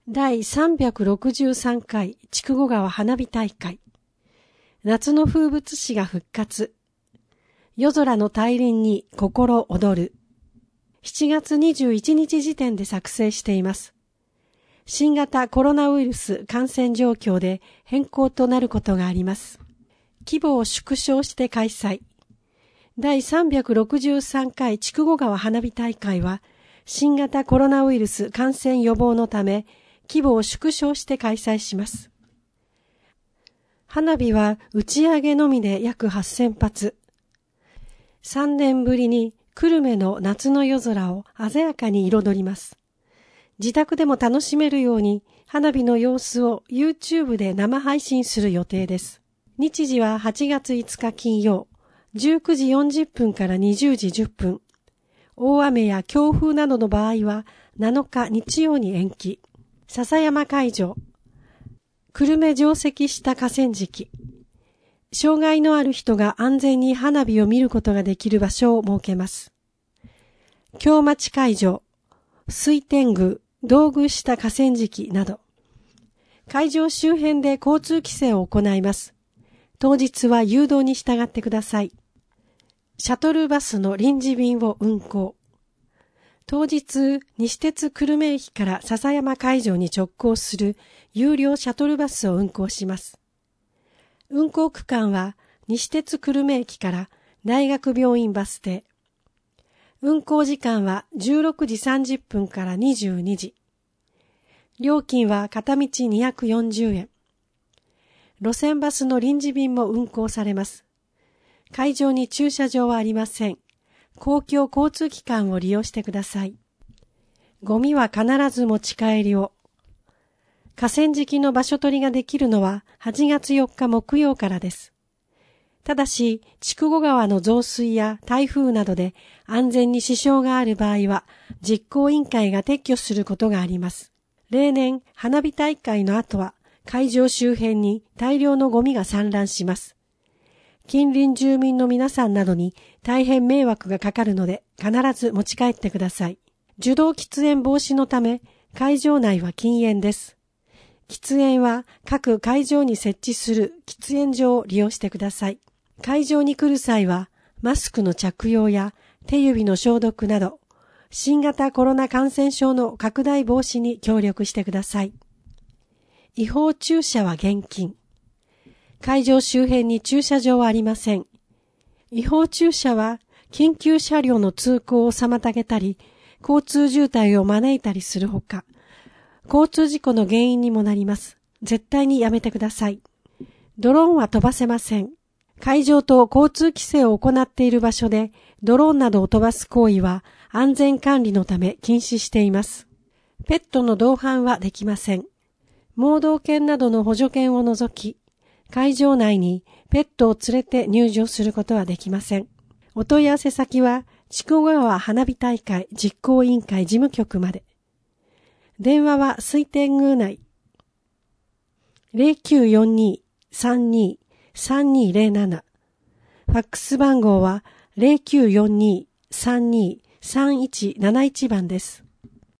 第363回筑後川花火大会。夏の風物詩が復活。夜空の大輪に心躍る。7月21日時点で作成しています。新型コロナウイルス感染状況で変更となることがあります。規模を縮小して開催。第363回筑後川花火大会は、新型コロナウイルス感染予防のため、規模を縮小して開催します。花火は打ち上げのみで約8000発。3年ぶりに久留米の夏の夜空を鮮やかに彩ります。自宅でも楽しめるように花火の様子を YouTube で生配信する予定です。日時は8月5日金曜、19時40分から20時10分。大雨や強風などの場合は7日日曜に延期。笹山会場。久留米上席した河川敷。障害のある人が安全に花火を見ることができる場所を設けます。京町会場。水天宮、道具した河川敷など。会場周辺で交通規制を行います。当日は誘導に従ってください。シャトルバスの臨時便を運行。当日、西鉄久留米駅から笹山会場に直行する有料シャトルバスを運行します。運行区間は西鉄久留米駅から大学病院バス停。運行時間は16時30分から22時。料金は片道240円。路線バスの臨時便も運行されます。会場に駐車場はありません。公共交通機関を利用してください。ゴミは必ず持ち帰りを。河川敷の場所取りができるのは8月4日木曜からです。ただし、筑後川の増水や台風などで安全に支障がある場合は、実行委員会が撤去することがあります。例年、花火大会の後は会場周辺に大量のゴミが散乱します。近隣住民の皆さんなどに大変迷惑がかかるので必ず持ち帰ってください。受動喫煙防止のため会場内は禁煙です。喫煙は各会場に設置する喫煙所を利用してください。会場に来る際はマスクの着用や手指の消毒など新型コロナ感染症の拡大防止に協力してください。違法駐車は厳禁。会場周辺に駐車場はありません。違法駐車は緊急車両の通行を妨げたり、交通渋滞を招いたりするほか、交通事故の原因にもなります。絶対にやめてください。ドローンは飛ばせません。会場と交通規制を行っている場所で、ドローンなどを飛ばす行為は安全管理のため禁止しています。ペットの同伴はできません。盲導犬などの補助犬を除き、会場内にペットを連れて入場することはできません。お問い合わせ先は、筑後川花火大会実行委員会事務局まで。電話は水天宮内 0942-32-3207。ファックス番号は 0942-32-3171 番です。